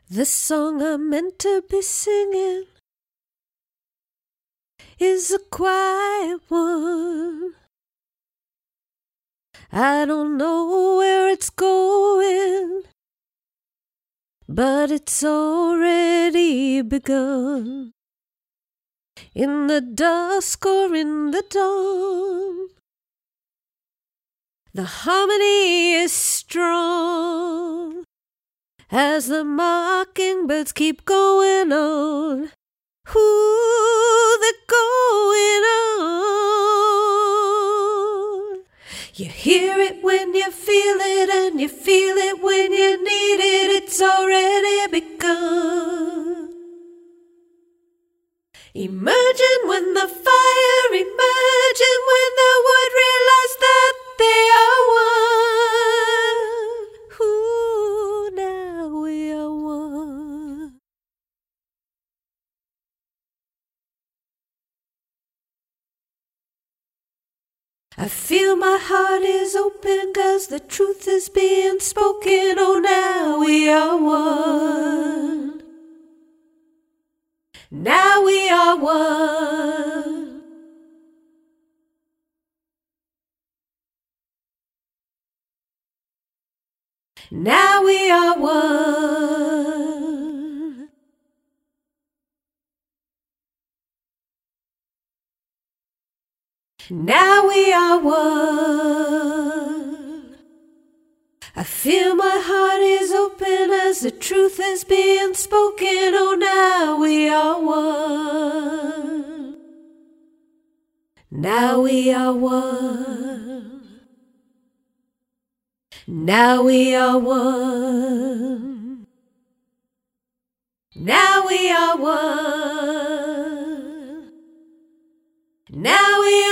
The song I'm meant to be singing is a quiet one. I don't know where it's going, but it's already begun. In the dusk or in the dawn, the harmony is strong as the mockingbirds keep going on. Ooh, they're going on. You hear it when you feel it, and you feel it when you need it. It's already begun. Emerging when the fire, emerging when the wood realize that they are one. Ooh, now we are one. I feel my heart is open 'cause the truth is being spoken. Oh, now we are one. Now we are one. Now we are one. Now we are one. I feel my heart is open as the truth is being spoken. Oh, now we are one. Now we are one. Now we are one. Now we are one. Now we